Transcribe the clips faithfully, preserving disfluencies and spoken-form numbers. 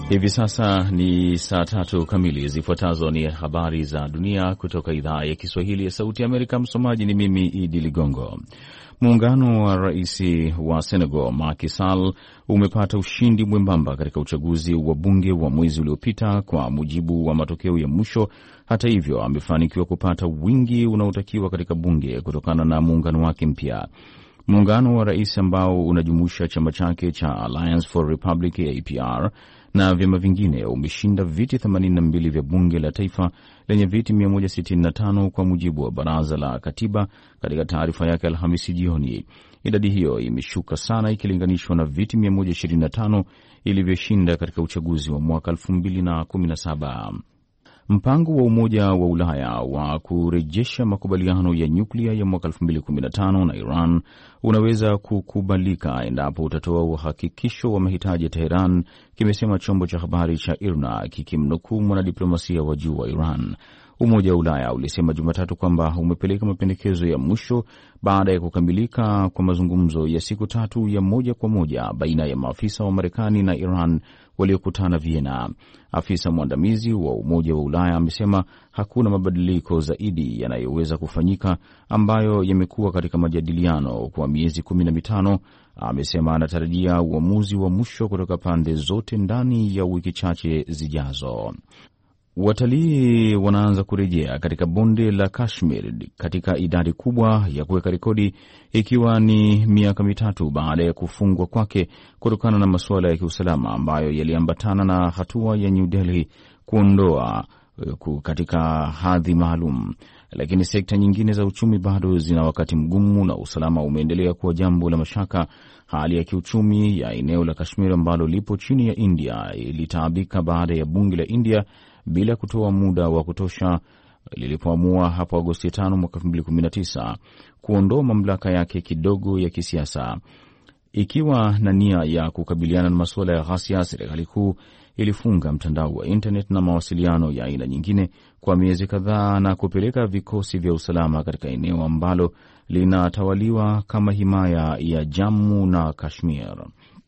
Hivi sasa ni saa tatu kamili. Zifuatazo ni habari za dunia kutoka idhaa ya Kiswahili ya Sauti ya Amerika. Msomaji ni mimi Idi Ligongo. Muungano wa rais wa Senegal Macky Sall umepata ushindi mwembamba katika uchaguzi wa bunge wa mwezi uliopita kwa mujibu wa matokeo ya mwisho. Hata hivyo, amefanikiwa kupata wingi unaotakiwa katika bunge kutokana na muungano wake mpya. Muungano wa rais ambao unajumuisha chama chake cha Alliance for Republic A P R na vyama vingine umeshinda viti themanini na mbili vya bunge la taifa lenye viti mia moja sitini na tano kwa mujibu wa baraza la katiba katika taarifa yake Alhamisi jioni. Idadi hiyo imeshuka sana ikilinganishwa na viti mia moja ishirini na tano ilivyoshinda katika uchaguzi wa mwaka elfu mbili na kumi na saba. Mpango wa Umoja wa Ulaya wa kurejesha makubaliano ya nyuklia ya mwaka elfu mbili kumi na tano na Iran unaweza kukubalika endapo utatoa uhakikisho wa mahitaji ya Teheran, kimesema chombo cha habari cha I R N A kikimnukuu mwanadiplomasia wa juu wa Iran. Umoja wa Ulaya ulisema Jumatatu kwamba umepeleka mapendekezo ya mwisho baada ya kukamilika kwa mazungumzo ya siku tatu ya moja kwa moja baina ya maafisa wa Marekani na Iran waliokutana Vienna. Afisa mwandamizi wa Umoja wa Ulaya amesema hakuna mabadiliko zaidi yanayoweza kufanyika ambayo yamekuwa katika majadiliano kwa miezi kumi na mitano. Amesema anatarajia uamuzi wa mwisho kutoka pande zote ndani ya wiki chache zijazo. Watalii wanaanza kurejea katika bonde la Kashmir katika idadi kubwa ya kuweka rekodi, ikiwa ni miaka mitatu baada ya kufungwa kwake kutokana na masuala ya kiusalama ambayo yaliambatana na hatua ya New Delhi kuondoa katika hadhi maalum. Lakini sekta nyingine za uchumi bado zina wakati mgumu na usalama umeendelea kuwa jambo la mashaka. Hali ya kiuchumi ya eneo la Kashmir ambalo lipo chini ya India ilitaabika baada ya bunge la India bila kutoa muda wa kutosha lilipoamua hapo Agosti tano mwaka elfu mbili kumi na tisa kuondoa mamlaka yake kidogo ya kisiasa. Ikiwa na nia ya kukabiliana na masuala ya ghasia, serikali kuu ilifunga mtandao wa internet na mawasiliano ya aina nyingine kwa miezi kadhaa na kupeleka vikosi vya usalama katika eneo ambalo linatawaliwa kama himaya ya Jammu na Kashmir.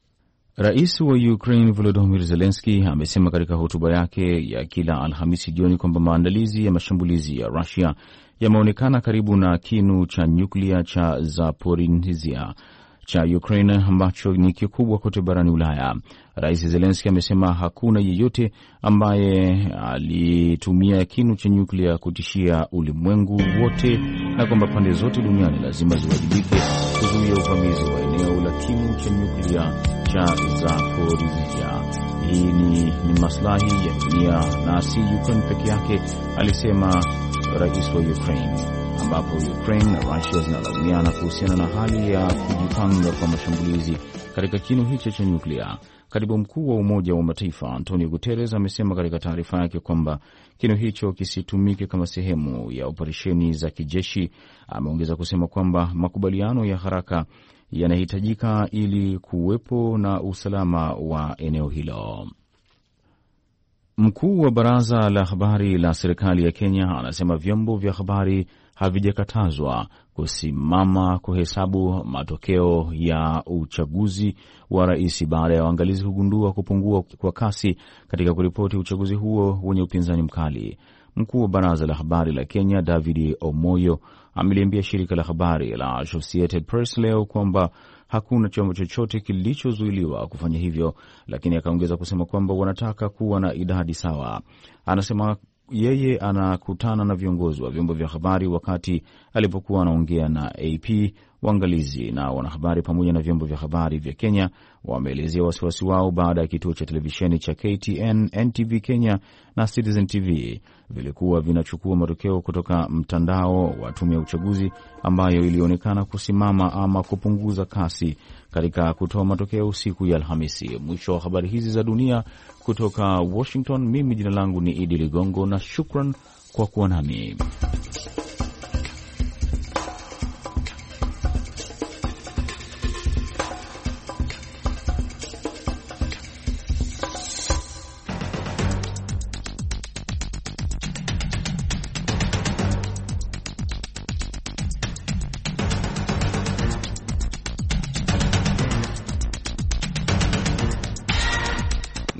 Rais wa Ukraine Volodymyr Zelensky amesema katika hotuba yake ya kila Alhamisi jioni kwamba maandalizi ya mashambulizi ya Russia yameonekana karibu na kinu cha nyuklia cha Zaporizhzhia cha Ukraine ambacho ni kikubwa kote barani Ulaya. Rais Zelensky amesema hakuna yeyote ambaye alitumia kinu cha nyuklia kutishia ulimwengu wote na kwamba pande zote duniani lazima ziwajibike kuzuia uvamizi wa eneo la kinu cha nyuklia cha Zaporizhzhia. Hii ni, ni maslahi ya dunia na si Ukraine peke yake, alisema rais wa Ukraine, ambapo Ukraine na Russia zinalaumiana kuhusiana na hali ya kujipanga kwa mashambulizi katika kinu hicho cha nyuklia. Katibu mkuu wa Umoja wa Mataifa Antonio Guterres amesema katika taarifa yake kwamba kinu hicho kisitumike kama sehemu ya operesheni za kijeshi. Ameongeza kusema kwamba makubaliano ya haraka yanahitajika ili kuwepo na usalama wa eneo hilo. Mkuu wa Baraza la Habari la serikali ya Kenya anasema vyombo vya habari havijakatazwa kusimama kuhesabu matokeo ya uchaguzi wa rais baada ya waangalizi kugundua kupungua kwa kasi katika kuripoti uchaguzi huo wenye upinzani mkali. Mkuu wa Baraza la Habari la Kenya David Omoyo ameliambia shirika la habari la Associated Press leo kwamba hakuna chombo chochote kilichozuiliwa kufanya hivyo, lakini akaongeza kusema kwamba wanataka kuwa na idadi sawa. Anasema yeye anakutana na viongozi wa vyombo vya habari wakati alipokuwa anaongea na A P. Waangalizi na wanahabari pamoja na vyombo vya habari vya Kenya wameelezea wasiwasi wao baada ya kituo cha televisheni cha K T N, N T V Kenya na Citizen T V vilikuwa vinachukua matokeo kutoka mtandao wa tume ya uchaguzi ambayo ilionekana kusimama ama kupunguza kasi katika kutoa matokeo siku ya Alhamisi. Mwisho wa habari hizi za dunia kutoka Washington, mimi jina langu ni Idi Ligongo na shukran kwa kuwa nami.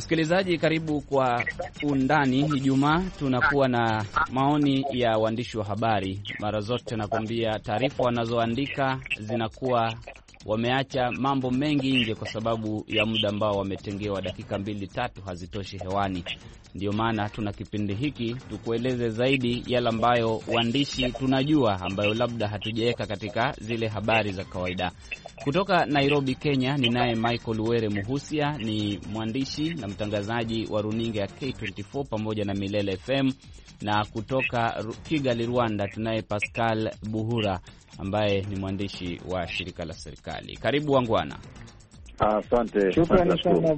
Msikilizaji, karibu kwa undani. Ijumaa tunakuwa na maoni ya waandishi wa habari. Mara zote nakwambia taarifa wanazoandika zinakuwa wameacha mambo mengi nje kwa sababu ya muda ambao wametengewa, dakika mbili tatu hazitoshi hewani. Ndio maana tuna kipindi hiki tukueleze zaidi yale ambayo waandishi tunajua, ambayo labda hatujaweka katika zile habari za kawaida. Kutoka Nairobi, Kenya, ninaye Michael Were Muhusia, ni mwandishi na mtangazaji wa runinga ya K ishirini na nne pamoja na Milele F M. Na kutoka Kigali, Rwanda, tunaye Pascal Buhura ambaye ni mwandishi wa shirika la serikali. Karibu wangwana. Asante. Shukrani sana.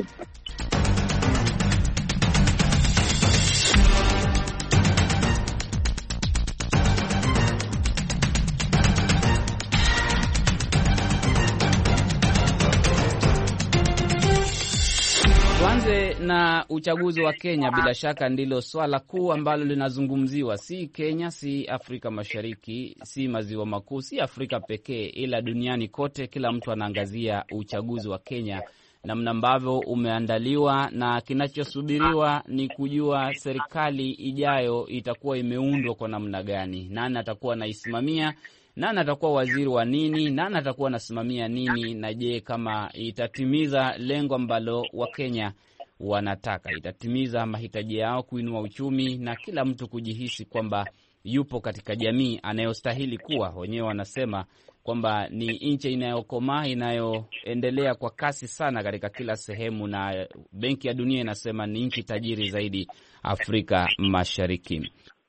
Tuanze na uchaguzi wa Kenya. Bila shaka ndilo swala kuu ambalo linazungumziwa, si Kenya, si Afrika Mashariki, si maziwa makuu, si Afrika pekee, ila duniani kote. Kila mtu anaangazia uchaguzi wa Kenya, namna ambavyo umeandaliwa, na kinachosubiriwa ni kujua serikali ijayo itakuwa imeundwa kwa namna gani, nani atakuwa anaisimamia, nani atakuwa waziri wa nini, nani atakuwa anasimamia nini, na je, kama itatimiza lengo ambalo Wakenya wanataka, itatimiza mahitaji yao, kuinua uchumi na kila mtu kujihisi kwamba yupo katika jamii anayostahili kuwa. Wenyewe wanasema kwamba ni nchi inayokomaa, inayoendelea kwa kasi sana katika kila sehemu, na Benki ya Dunia inasema ni nchi tajiri zaidi Afrika Mashariki.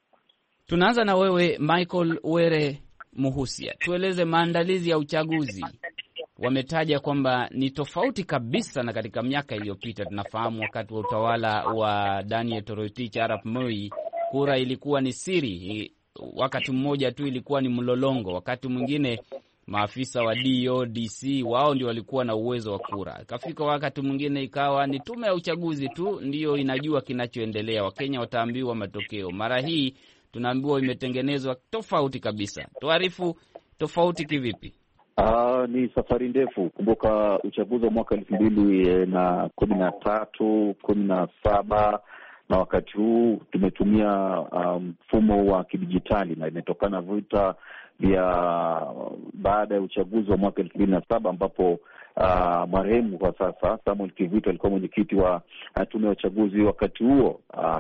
Tunaanza na wewe Michael Were Muhusia, tueleze maandalizi ya uchaguzi. Wametaja kwamba ni tofauti kabisa na katika miaka iliyopita. Tunafahamu wakati wa utawala wa Daniel Toroitich Arap Moi, kura ilikuwa ni siri, wakati mmoja tu ilikuwa ni mlolongo, wakati mwingine maafisa wa D O D C wao ndio walikuwa na uwezo wa kura. Ikafika wakati mwingine ikawa ni tume ya uchaguzi tu ndiyo inajua kinachoendelea, Wakenya wataambiwa matokeo. Mara hii tunaambiwa imetengenezwa tofauti kabisa. Tuarifu tofauti kivipi? Uh, ni safari ndefu. Kumbuka uchaguzi wa mwaka elfu mbili na kumi na tatu, kumi na saba na wakati huu tumetumia mfumo um, wa kidijitali, na imetokana vita vya baada ya uchaguzi wa mwaka elfu mbili na saba ambapo Uh, marehemu kwa sasa Samuel Kivito alikuwa mwenyekiti wa uh, tume ya uchaguzi wakati huo,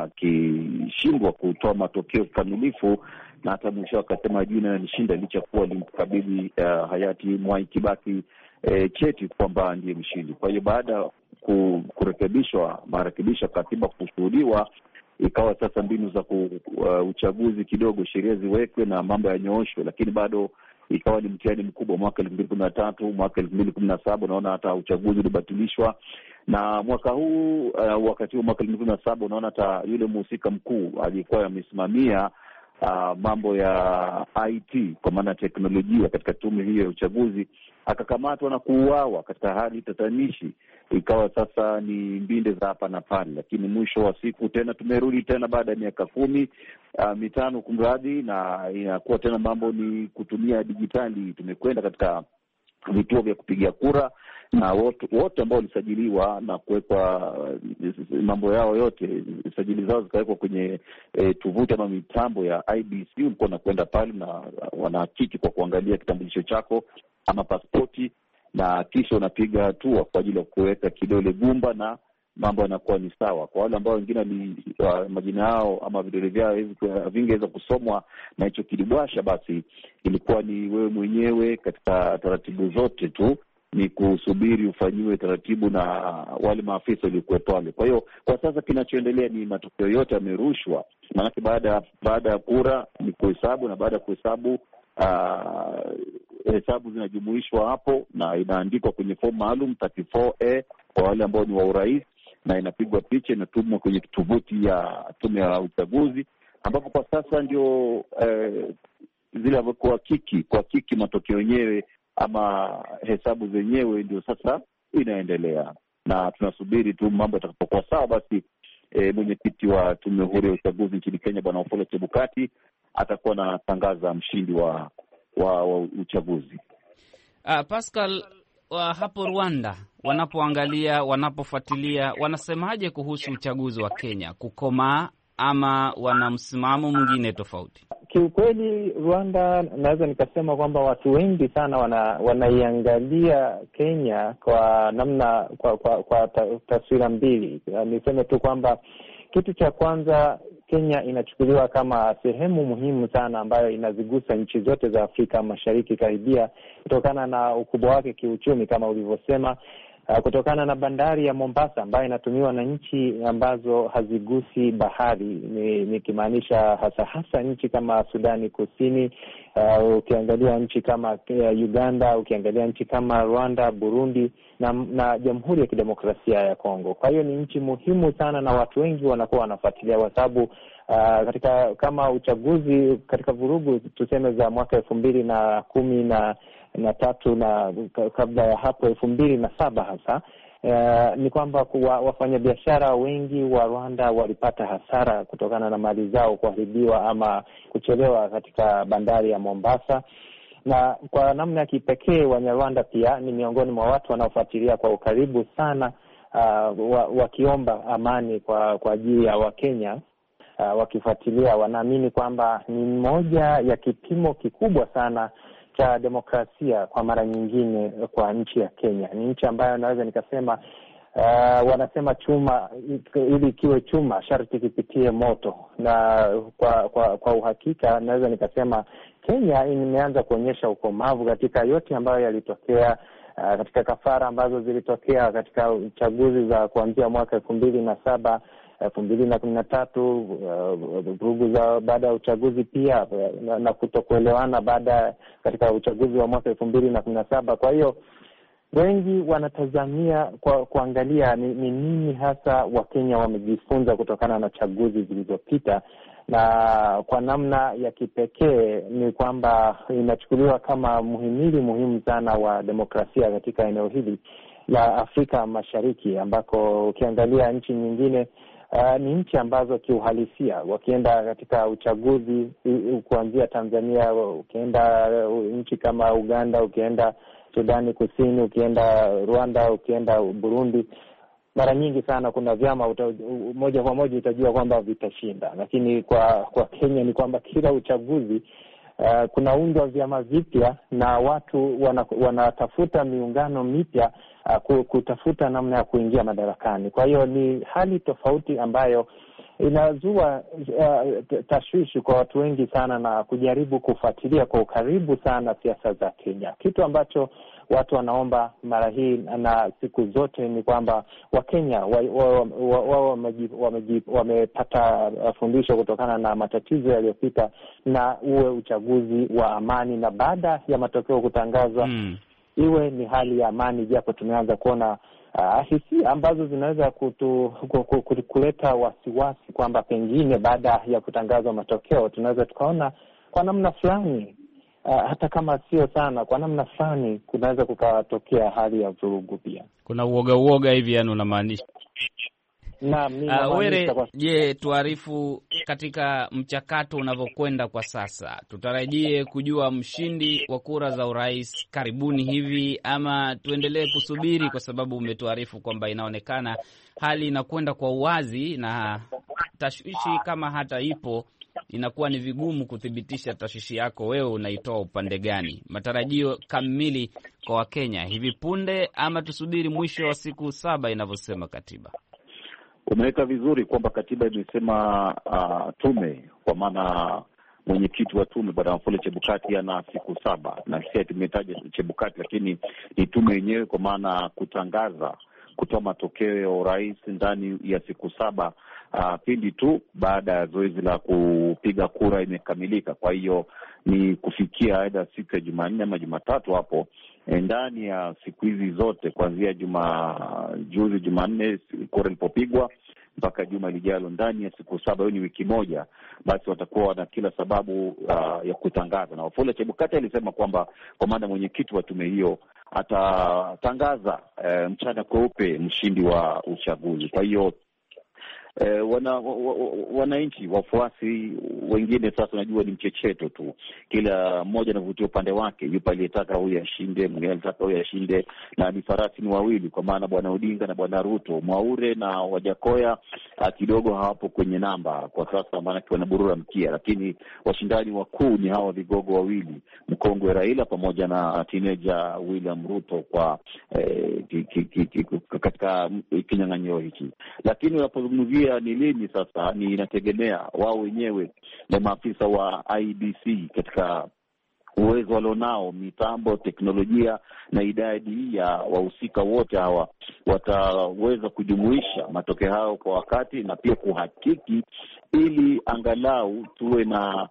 akishindwa uh, kutoa matokeo kamilifu, na hata mwisho akasema jina alishinda, licha kuwa alimkabidhi uh, hayati Mwai Kibaki uh, cheti kwamba ndiye mshindi. Kwa hiyo baada ya kurekebishwa marekebisho katiba kushuhudiwa, ikawa sasa mbinu za ku, uh, uchaguzi kidogo sheria ziwekwe na mambo yanyooshwe, lakini bado ikawa ni mtihani mkubwa. Mwaka elfu mbili kumi na tatu, mwaka elfu mbili kumi na saba unaona hata uchaguzi ulibatilishwa, na mwaka huu uh, wakati huu mwaka elfu mbili kumi na saba unaona hata yule mhusika mkuu aliyekuwa amesimamia uh, mambo ya I T kwa maana teknolojia katika tume hiyo ya uchaguzi akakamatwa na kuuawa katika hali tatanishi. Ikawa sasa ni mbinde za hapa na pale, lakini mwisho wa siku tena tumerudi tena baada ya miaka kumi uh, mitano kumradhi, na inakuwa tena mambo ni kutumia dijitali. Tumekwenda katika vituo vya kupigia kura, na wote wote ambao walisajiliwa na kuwekwa mambo yao yote, sajili zao zikawekwa kwenye e, tuvuti ama mitambo ya I B C. Ulikuwa unakwenda pale na wanahakiki kwa kuangalia kitambulisho chako ama pasipoti, na kisha unapiga hatua kwa ajili ya kuweka kidole gumba, na mambo yanakuwa ni sawa. Kwa wale ambao wengine ni uh, majina yao ama vidole vyao hivi vingeweza kusomwa na hicho kidibwasha, basi ilikuwa ni wewe mwenyewe katika taratibu zote tu ni kusubiri ufanyiwe taratibu na wale maafisa waliokuwa pale. Kwa hiyo kwa sasa kinachoendelea ni matokeo yote yamerushwa, maana baada baada ya kura ni kuhesabu, na baada ya kuhesabu uh, hesabu zinajumuishwa hapo na inaandikwa kwenye fomu maalum thelathini na nne A kwa wale ambao ni wa urais, na inapigwa picha inatumwa kwenye tovuti ya tume ya uchaguzi, ambapo kwa sasa ndio eh, zile kuhakiki kuhakiki matokeo yenyewe ama hesabu zenyewe ndio sasa inaendelea, na tunasubiri tu mambo yatakapokuwa sawa, basi e, mwenyekiti wa tume huru ya uchaguzi nchini Kenya Bwana Wafula Chebukati atakuwa anatangaza mshindi wa, wa wa uchaguzi. Uh, Pascal, wa hapo Rwanda wanapoangalia, wanapofuatilia, wanasemaje kuhusu uchaguzi wa Kenya? Kukomaa ama wana msimamo mwingine tofauti? Kiukweli Rwanda, naweza nikasema kwamba watu wengi sana wana, wanaiangalia Kenya kwa namna kwa kwa, kwa taswira mbili. Niseme tu kwamba kitu cha kwanza, Kenya inachukuliwa kama sehemu muhimu sana ambayo inazigusa nchi zote za Afrika Mashariki karibia, kutokana na ukubwa wake kiuchumi kama ulivyosema, uh, kutokana na bandari ya Mombasa ambayo inatumiwa na nchi ambazo hazigusi bahari, nikimaanisha hasa hasa nchi kama Sudani Kusini, uh, ukiangalia nchi kama Uganda, ukiangalia nchi kama Rwanda, Burundi na, na Jamhuri ya Kidemokrasia ya Kongo. Kwa hiyo ni nchi muhimu sana na watu wengi wanakuwa wanafuatilia kwa sababu uh, katika kama uchaguzi katika vurugu tuseme za mwaka elfu mbili na kumi na na tatu na kabla ya hapo elfu mbili na saba hasa uh, ni kwamba wafanyabiashara wengi wa Rwanda walipata hasara kutokana na mali zao kuharibiwa ama kuchelewa katika bandari ya Mombasa. Na kwa namna ya kipekee Wanyarwanda pia ni miongoni mwa watu wanaofuatilia kwa ukaribu sana, uh, wakiomba amani kwa kwa ajili ya Wakenya. Uh, wakifuatilia wanaamini kwamba ni moja ya kipimo kikubwa sana cha demokrasia kwa mara nyingine kwa nchi ya Kenya. Ni nchi ambayo naweza nikasema uh, wanasema chuma ili kiwe chuma sharti kipitie moto, na kwa kwa, kwa uhakika naweza nikasema Kenya imeanza kuonyesha ukomavu katika yote ambayo yalitokea, uh, katika kafara ambazo zilitokea katika uchaguzi za kuanzia mwaka elfu mbili na saba elfu mbili na kumi na tatu, vurugu uh, za baada ya uchaguzi pia na, na kutokuelewana baada katika uchaguzi wa mwaka elfu mbili na kumi na saba. Kwa hiyo wengi wanatazamia kwa kuangalia ni, ni nini hasa Wakenya wamejifunza kutokana na chaguzi zilizopita, na kwa namna ya kipekee ni kwamba inachukuliwa kama muhimili muhimu sana wa demokrasia katika eneo hili la Afrika Mashariki, ambako ukiangalia nchi nyingine Uh, ni nchi ambazo kiuhalisia wakienda katika uchaguzi kuanzia Tanzania, ukienda nchi kama Uganda, ukienda Sudani Kusini, ukienda Rwanda, ukienda Burundi, mara nyingi sana kuna vyama uta, moja kwa moja utajua kwamba vitashinda. Lakini kwa kwa Kenya ni kwamba kila uchaguzi uh, kunaundwa vyama vipya na watu wanatafuta wana miungano mipya uh, kutafuta namna ya kuingia madarakani. Kwa hiyo ni hali tofauti ambayo inazua uh, tashwishi kwa watu wengi sana na kujaribu kufuatilia kwa ukaribu sana siasa za Kenya. Kitu ambacho watu wanaomba mara hii na siku zote ni kwamba Wakenya wao wamepata fundisho kutokana na matatizo yaliyopita, na uwe uchaguzi wa amani, na baada ya matokeo kutangazwa mm. iwe ni hali ya amani, japo tumeanza kuona uh, hisia ambazo zinaweza kutu, kutu, kuleta wasiwasi kwamba pengine baada ya kutangazwa matokeo tunaweza tukaona kwa namna fulani Uh, hata kama sio sana, kwa namna fulani kunaweza kukatokea hali ya vurugu pia. Kuna uoga uoga hivi, yani unamaanisha? Naam, mimi uh, Were, je, tuarifu katika mchakato unavyokwenda kwa sasa, tutarajie kujua mshindi wa kura za urais karibuni hivi, ama tuendelee kusubiri? Kwa sababu umetuarifu kwamba inaonekana hali inakwenda kwa uwazi na tashwishi kama hata ipo inakuwa ni vigumu kuthibitisha tashishi yako wewe unaitoa upande gani. Matarajio kamili kwa Wakenya hivi punde, ama tusubiri mwisho wa siku saba inavyosema katiba? Umeweka vizuri kwamba katiba imesema uh, tume, kwa maana mwenyekiti wa tume Bwana Wafula Chebukati ana siku saba, na sisi tumetaja Chebukati lakini ni tume yenyewe, kwa maana kutangaza kutoa matokeo ya urais ndani ya siku saba uh, pindi tu baada ya zoezi la kupiga kura imekamilika. Kwa hiyo ni kufikia aidha siku ya Jumanne ama Jumatatu hapo, ndani ya siku hizi zote kuanzia juma juzi Jumanne kura ilipopigwa mpaka juma lijalo, ndani ya siku saba, hiyo ni wiki moja, basi watakuwa na kila sababu uh, ya kutangaza. Na Wafula Chebukati alisema kwamba kwa maana mwenyekiti wa tume hiyo atatangaza uh, mchana kweupe mshindi wa uchaguzi. Kwa hiyo eh, wana wananchi wafuasi wengine sasa, unajua ni mchecheto tu, kila mmoja anavutia upande wake. Yupo aliyetaka huyu ashinde, mwingine alitaka huyu ashinde, na ni farasi ni wawili, kwa maana bwana Odinga na bwana Ruto. Mwaure na Wajakoya kidogo hawapo kwenye namba kwa sasa, maana wanaburura mkia, lakini washindani wakuu ni hawa vigogo wawili, mkongwe Raila pamoja na teenager William Ruto kwa eh, ki, ki, ki, ki, katika kinyang'anyiro hiki. Lakini unapozungumzia ni lini sasa, ni inategemea wao wenyewe na maafisa wa I B C katika uwezo walionao, mitambo, teknolojia na idadi ya wahusika wote hawa wataweza kujumuisha matokeo hayo kwa wakati na pia kuhakiki, ili angalau tuwe na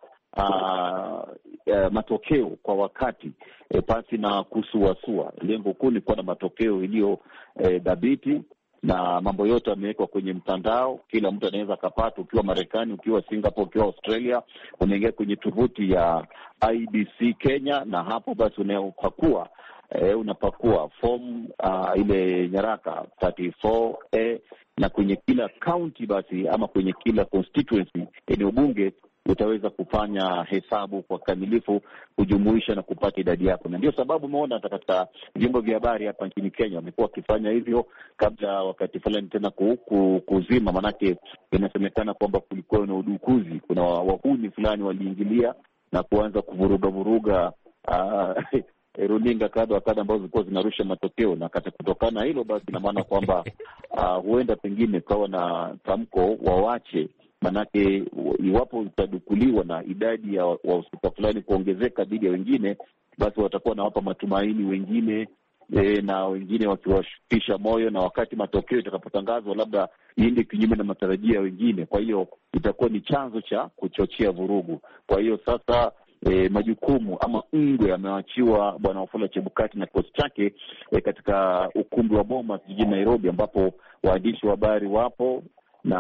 uh, uh, matokeo kwa wakati e, pasi na kusuasua. Lengo kuu ni kuwa na matokeo iliyo dhabiti e, na mambo yote yamewekwa kwenye mtandao. Kila mtu anaweza akapata, ukiwa Marekani, ukiwa Singapore, ukiwa Australia, unaingia kwenye tovuti ya I B C Kenya, na hapo basi unapakua eh, unapakua form uh, ile nyaraka thelathini na nne A, na kwenye kila county basi ama kwenye kila constituency eneo bunge utaweza kufanya hesabu kwa kamilifu, kujumuisha na kupata idadi yako. Na ndio sababu umeona hata katika vyombo vya habari hapa nchini Kenya wamekuwa wakifanya hivyo kabla wakati fulani tena ku, ku, kuzima, manake inasemekana kwamba kulikuwa na udukuzi, kuna wahuni fulani waliingilia na kuanza kuvuruga vuruga uh, runinga kadha kadha ambazo zilikuwa zinarusha matokeo, na kata kutokana na hilo basi ina maana kwamba uh, huenda pengine kawa na tamko wawache, manake iwapo itadukuliwa na idadi ya wahusika fulani kuongezeka dhidi ya wengine, basi watakuwa nawapa matumaini wengine e, na wengine wakiwashutisha moyo, na wakati matokeo itakapotangazwa labda iende kinyume na matarajio ya wengine. Kwa hiyo itakuwa ni chanzo cha kuchochea vurugu. Kwa hiyo sasa E, majukumu ama ngwe amewachiwa Bwana Wafula Chebukati na kikosi chake e, katika ukumbi wa Bomas jijini Nairobi, ambapo waandishi wa habari wapo na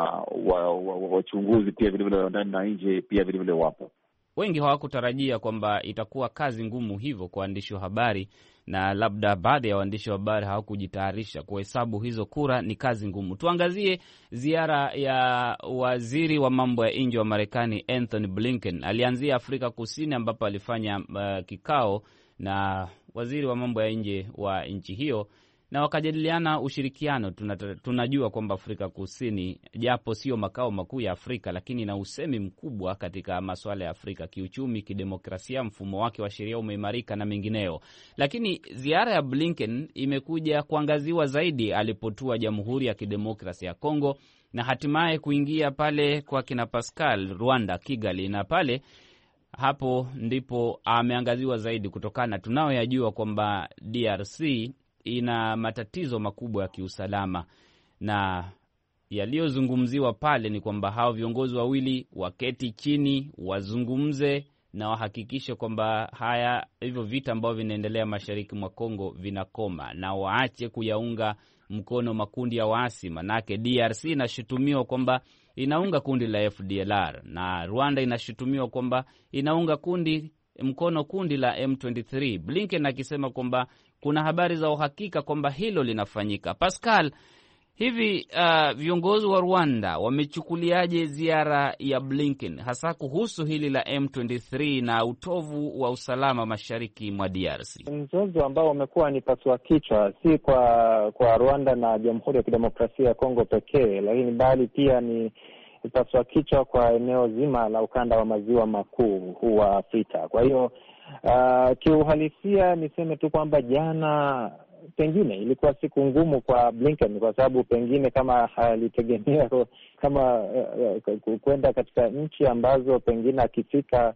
wachunguzi wa, wa, pia vile vile ndani na nje pia vile vile wapo. Wengi hawakutarajia kwamba itakuwa kazi ngumu hivyo kwa waandishi wa habari, na labda baadhi ya waandishi wa habari hawakujitayarisha kuhesabu hizo kura. Ni kazi ngumu. Tuangazie ziara ya waziri wa mambo ya nje wa Marekani Anthony Blinken. Alianzia Afrika Kusini ambapo alifanya uh, kikao na waziri wa mambo ya nje wa nchi hiyo, na wakajadiliana ushirikiano. Tunajua kwamba Afrika Kusini, japo sio makao makuu ya Afrika, lakini na usemi mkubwa katika masuala ya Afrika, kiuchumi, kidemokrasia, mfumo wake wa sheria umeimarika na mengineo. Lakini ziara ya Blinken imekuja kuangaziwa zaidi alipotua Jamhuri ya Kidemokrasia ya Kongo na hatimaye kuingia pale kwa kina Pascal, Rwanda, Kigali, na pale hapo ndipo ameangaziwa zaidi kutokana tunayoyajua kwamba D R C ina matatizo makubwa ya kiusalama, na yaliyozungumziwa pale ni kwamba hao viongozi wawili waketi chini, wazungumze na wahakikishe kwamba haya hivyo vita ambavyo vinaendelea mashariki mwa Kongo vinakoma, na waache kuyaunga mkono makundi ya waasi. Manake D R C inashutumiwa kwamba inaunga kundi la F D L R na Rwanda inashutumiwa kwamba inaunga kundi mkono kundi la M ishirini na tatu. Blinken akisema kwamba kuna habari za uhakika kwamba hilo linafanyika. Pascal, hivi uh, viongozi wa Rwanda wamechukuliaje ziara ya Blinken hasa kuhusu hili la M ishirini na tatu na utovu wa usalama mashariki mwa D R C? Mzozo ambao umekuwa ni pasua kichwa si kwa kwa Rwanda na Jamhuri ya Kidemokrasia ya Kongo pekee, lakini bali pia ni pasua kichwa kwa eneo zima la ukanda wa maziwa makuu huu wa Afrika. Kwa hiyo uh, kiuhalisia niseme tu kwamba jana pengine ilikuwa siku ngumu kwa Blinken, kwa sababu pengine kama alitegemea kama uh, kwenda katika nchi ambazo pengine akifika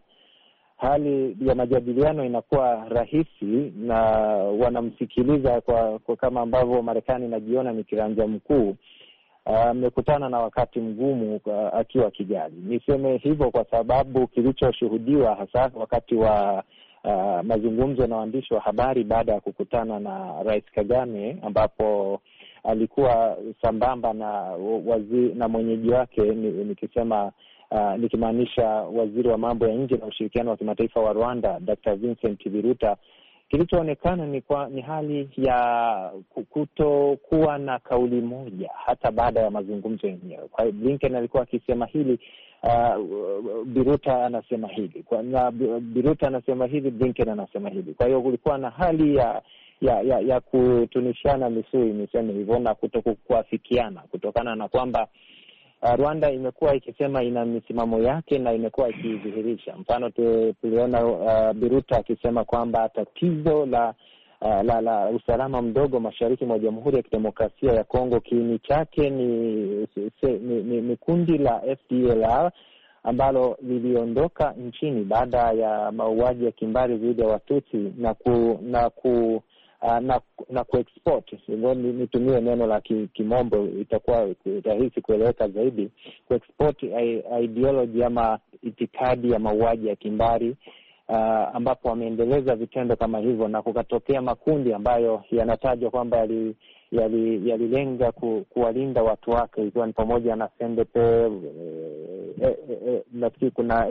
hali ya majadiliano inakuwa rahisi na wanamsikiliza kwa, kwa kama ambavyo Marekani inajiona ni kiranja mkuu, amekutana uh, na wakati mgumu uh, akiwa Kigali. Niseme hivyo kwa sababu kilichoshuhudiwa hasa wakati wa uh, mazungumzo na waandishi wa habari baada ya kukutana na Rais Kagame, ambapo alikuwa sambamba na waziri na mwenyeji wake, nikisema uh, nikimaanisha waziri wa mambo ya nje na ushirikiano wa kimataifa wa Rwanda Doctor Vincent Biruta, kilichoonekana ni kwa ni hali ya kutokuwa na kauli moja hata baada ya mazungumzo yenyewe. Kwa hiyo Blinken alikuwa akisema hili, uh, Biruta anasema hili, kwa na Biruta anasema hili, Blinken anasema hili. Kwa hiyo kulikuwa na hali ya ya ya, ya kutunishana misuli, niseme hivyo, na kutokuafikiana kutokana na kwamba Uh, Rwanda imekuwa ikisema ina misimamo yake na imekuwa ikidhihirisha. Mfano tuliona uh, Biruta akisema kwamba tatizo la, uh, la la usalama mdogo mashariki mwa Jamhuri ya Kidemokrasia ya Kongo kiini chake ni, se, ni, ni, ni kundi la F D L R ambalo liliondoka nchini baada ya mauaji ya kimbari dhidi ya Watutsi na ku, na ku Uh, na na kuexport, nitumie neno la kimombo itakuwa rahisi kueleweka zaidi, kuexport ideology ama itikadi ya mauaji ya kimbari, uh, ambapo wameendeleza vitendo kama hivyo, na kukatokea makundi ambayo yanatajwa kwamba yali yalilenga ku, kuwalinda watu wake, ikiwa ni pamoja na C N D P, eh, eh, eh, nafikiri kuna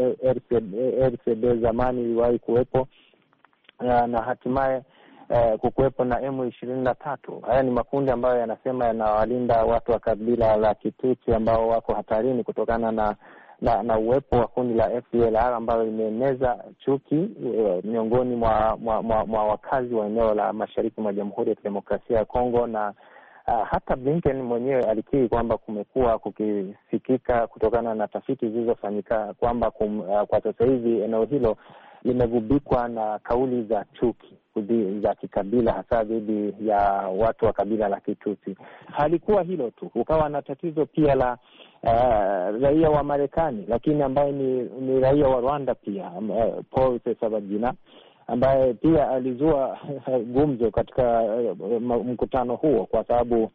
R C D zamani iliwahi kuwepo, uh, na hatimaye Uh, kukuwepo na M ishirini na tatu. Haya ni makundi ambayo yanasema yanawalinda watu wa kabila la Kitutsi ambao wako hatarini kutokana na na, na uwepo wa kundi la F D L R ambalo limeeneza chuki uh, miongoni mwa, mwa, mwa, mwa wakazi wa eneo la mashariki mwa Jamhuri ya Kidemokrasia ya Kongo. Na uh, hata Blinken mwenyewe alikiri kwamba kumekuwa kukisikika kutokana na tafiti zilizofanyika kwamba uh, kwa sasa hivi eneo hilo limegubikwa na kauli za chuki za kikabila, hasa dhidi ya watu wa kabila la Kitutsi. Halikuwa hilo tu, ukawa na tatizo pia la uh, raia wa Marekani lakini ambaye ni, ni raia wa Rwanda pia, uh, Paul Sesabagina, ambaye pia alizua gumzo katika uh, mkutano huo, kwa sababu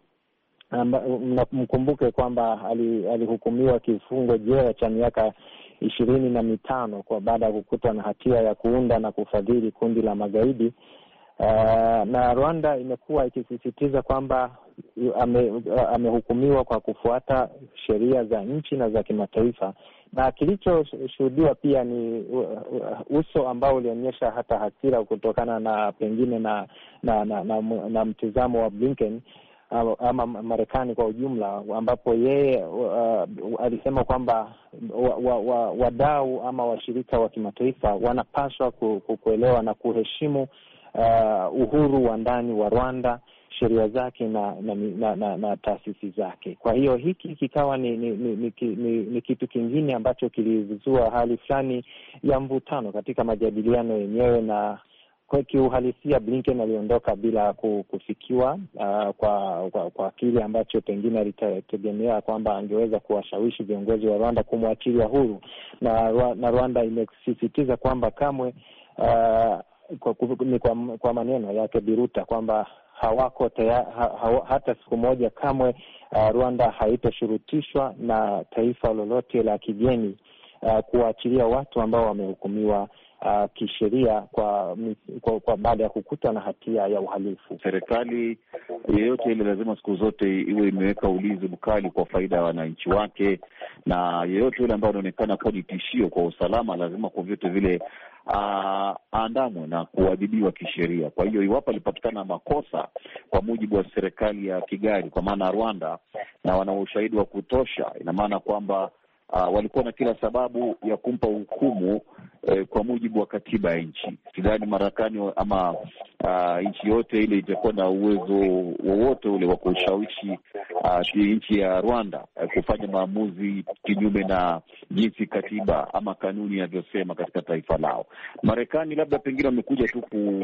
mkumbuke kwamba alihukumiwa kifungo jela cha miaka ishirini na mitano kwa baada ya kukutwa na hatia ya kuunda na kufadhili kundi la magaidi. Uh, na Rwanda imekuwa ikisisitiza kwamba ame, amehukumiwa kwa kufuata sheria za nchi na za kimataifa, na kilichoshuhudiwa pia ni uso ambao ulionyesha hata hasira kutokana na pengine na na, na, na, na mtizamo wa Blinken ama Marekani kwa ujumla, ambapo yeye uh, alisema kwamba wadau wa, wa ama washirika wa kimataifa wanapaswa ku, kuelewa na kuheshimu uh, uhuru wa ndani wa Rwanda, sheria zake na na, na, na, na taasisi zake. Kwa hiyo hiki kikawa ni ni, ni, ni, ni ni kitu kingine ambacho kilizua hali fulani ya mvutano katika majadiliano yenyewe, na kwa kiuhalisia Blinken aliondoka bila kufikiwa uh, kwa, kwa kwa kile ambacho pengine alitegemea kwamba angeweza kuwashawishi viongozi wa Rwanda kumwachilia huru, na na Rwanda imesisitiza kwamba kamwe uh, kwa, ni kwa, kwa maneno yake Biruta kwamba hawako taya, ha, ha, hata siku moja kamwe uh, Rwanda haitashurutishwa na taifa lolote la kigeni uh, kuachilia watu ambao wamehukumiwa Uh, kisheria kwa, kwa, kwa baada ya kukutwa na hatia ya uhalifu. Serikali yeyote ile lazima siku zote iwe imeweka ulinzi mkali kwa faida ya wananchi wake, na yeyote ile ambayo anaonekana kuwa ni tishio kwa usalama lazima kwa vyote vile uh, aandamwe na kuadhibiwa kisheria. Kwa hiyo iwapo alipatikana makosa kwa mujibu wa serikali ya Kigali, kwa maana Rwanda, na wana ushahidi wa kutosha, ina maana kwamba Uh, walikuwa na kila sababu ya kumpa hukumu eh, kwa mujibu wa katiba ya nchi. Sidhani Marekani ama uh, nchi yote ile itakuwa na uwezo wowote ule wa kushawishi uh, nchi ya Rwanda uh, kufanya maamuzi kinyume na jinsi katiba ama kanuni inavyosema katika taifa lao. Marekani labda pengine wamekuja tu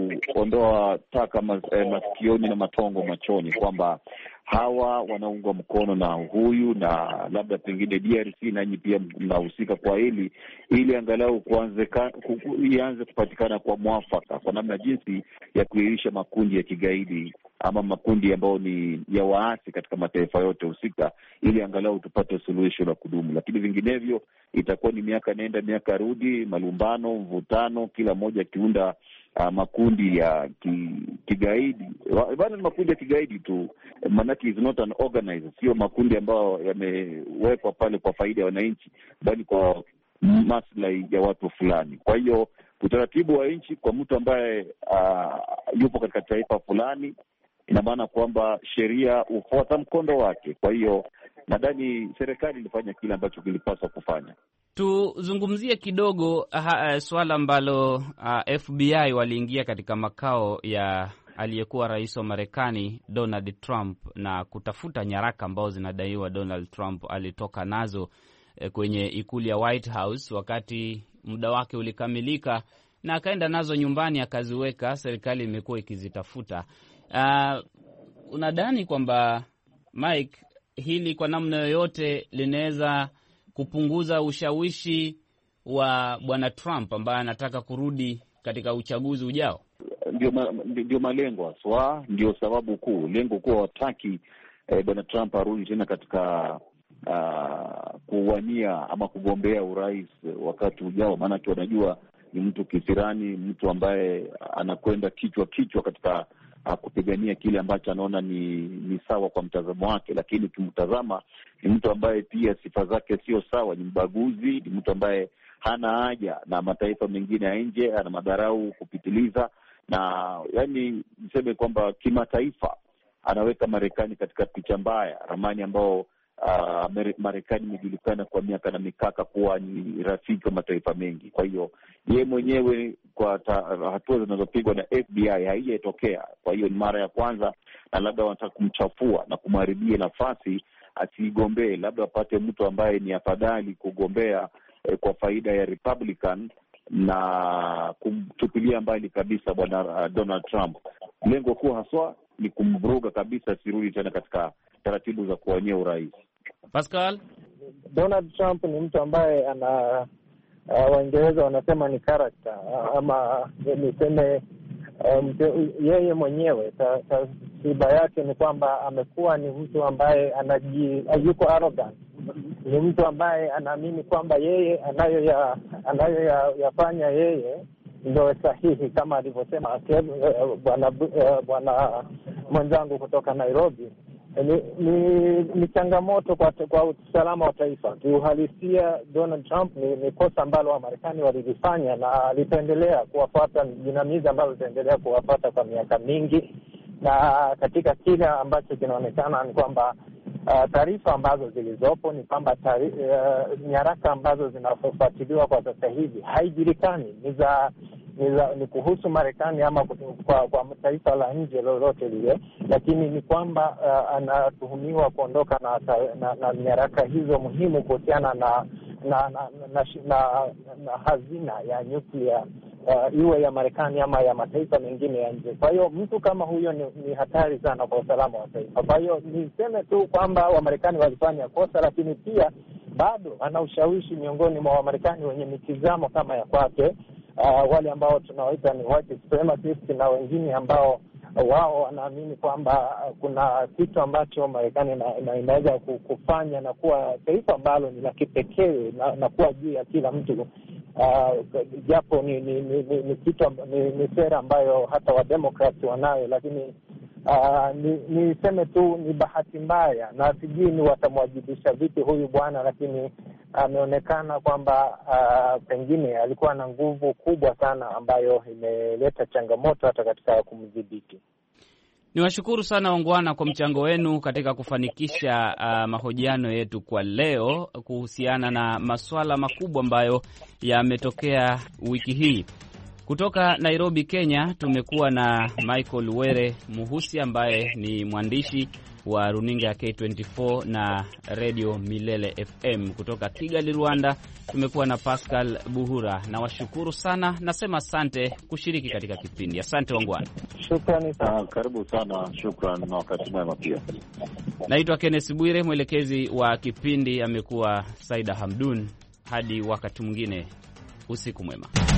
kuondoa taka mas, eh, masikioni na matongo machoni kwamba hawa wanaungwa mkono na huyu, na labda pengine D R C nanyi pia mnahusika kwa hili, ili angalau kuanze ianze kupatikana kwa mwafaka kwa namna jinsi ya kuirisha makundi ya kigaidi ama makundi ambayo ni ya waasi katika mataifa yote husika, ili angalau tupate suluhisho la kudumu. Lakini vinginevyo itakuwa ni miaka nenda miaka rudi, malumbano, mvutano, kila mmoja kiunda Uh, makundi ya ki, kigaidi. Bado ni makundi ya kigaidi tu, manake is not an organized, sio makundi ambayo yamewekwa pale kwa faida ya wananchi, bali kwa maslahi ya watu fulani. Kwa hiyo Utaratibu wa nchi kwa mtu ambaye uh, yupo katika taifa fulani, ina maana kwamba sheria hufuata mkondo wake. Kwa hiyo nadhani serikali ilifanya kile ambacho kilipaswa kufanya. Tuzungumzie kidogo uh, swala ambalo uh, F B I waliingia katika makao ya aliyekuwa rais wa Marekani Donald Trump na kutafuta nyaraka ambazo zinadaiwa Donald Trump alitoka nazo eh, kwenye ikulu ya White House wakati muda wake ulikamilika, na akaenda nazo nyumbani akaziweka. Serikali imekuwa ikizitafuta. Uh, unadhani kwamba Mike, hili kwa namna yoyote linaweza kupunguza ushawishi wa bwana Trump ambaye anataka kurudi katika uchaguzi ujao? Ndio ma, ndio malengo haswa, ndio sababu kuu. Lengo kuu wataki eh, bwana Trump arudi tena katika uh, kuwania ama kugombea urais wakati ujao, maanake wanajua ni mtu kisirani, mtu ambaye anakwenda kichwa kichwa katika uh, kupigania kile ambacho anaona ni ni sawa kwa mtazamo wake. Lakini ukimtazama ni mtu ambaye pia sifa zake sio sawa, ni mbaguzi, ni mtu ambaye hana haja na mataifa mengine ya nje, ana madharau kupitiliza, na yani niseme kwamba kimataifa anaweka Marekani katika picha mbaya, ramani ambao uh, Marekani imejulikana kwa miaka na mikaka kuwa ni rafiki wa mataifa mengi. Kwa hiyo yeye mwenyewe kwa hatua zinazopigwa na F B I haijatokea. Kwa hiyo ni mara ya kwanza, na labda wanataka kumchafua na kumharibia nafasi asigombee, labda apate mtu ambaye ni afadhali kugombea eh, kwa faida ya Republican na kumtupilia mbali kabisa bwana uh, Donald Trump. Lengo kuu haswa ni kumvuruga kabisa asirudi tena katika taratibu za kuwania urais. Pascal, Donald Trump ni mtu ambaye ana uh, Waingereza wanasema ni character uh, ama niseme um, yeye mwenyewe tasriba yake ni kwamba amekuwa ni mtu ambaye anaji yuko arrogant. Ni mtu ambaye anaamini kwamba yeye anayoya anayoyafanya yeye ndio sahihi, kama alivyosema bwana bwana mwenzangu kutoka Nairobi. Ni, ni, ni changamoto kwa, kwa usalama wa taifa. Kiuhalisia Donald Trump ni, ni kosa ambalo Wamarekani walilifanya na litaendelea kuwafuata, jinamizi ambalo litaendelea kuwafuata kwa miaka mingi, na katika kile ambacho kinaonekana ni kwamba Uh, taarifa ambazo zilizopo ni kwamba uh, nyaraka ambazo zinafuatiliwa kwa sasa hivi haijulikani ni za ni, za, ni kuhusu Marekani ama kwa, kwa taifa la nje lolote lile, lakini ni kwamba uh, anatuhumiwa kuondoka na, na, na nyaraka hizo muhimu kuhusiana na na na, na, na na hazina ya nyuklia uh, iwe ya Marekani ama ya mataifa mengine ya nje. Kwa hiyo mtu kama huyo ni, ni hatari sana kwa usalama wa taifa. Kwa hiyo niseme tu kwamba Wamarekani walifanya kosa, lakini pia bado ana ushawishi miongoni mwa Wamarekani wenye mitizamo kama ya kwake, uh, wale ambao tunawaita ni white supremacists na wengine ambao wao wanaamini kwamba kuna kitu ambacho Marekani inaweza kufanya na kuwa taifa ambalo ni la kipekee na, na kuwa juu ya kila mtu. Uh, japo ni ni, ni, ni, ni kitu ni, ni sera ambayo hata wa Democrats wanayo, lakini uh, ni niseme tu ni bahati mbaya, na sijui ni watamwajibisha vipi huyu bwana, lakini ameonekana uh, kwamba uh, pengine alikuwa na nguvu kubwa sana ambayo imeleta changamoto hata katika kumdhibiti. Niwashukuru sana wangwana kwa mchango wenu katika kufanikisha uh, mahojiano yetu kwa leo kuhusiana na masuala makubwa ambayo yametokea wiki hii. Kutoka Nairobi, Kenya, tumekuwa na Michael Were Muhusi ambaye ni mwandishi wa runinga ya K ishirini na nne na Radio Milele F M. Kutoka Kigali, Rwanda, tumekuwa na Pascal Buhura. Na washukuru sana, nasema asante kushiriki katika kipindi. Asante wangwana. Shukrani sana. Karibu sana, shukrani na wakati mwema pia. Naitwa Kenneth Bwire, mwelekezi wa kipindi amekuwa Saida Hamdun. Hadi wakati mwingine, usiku mwema.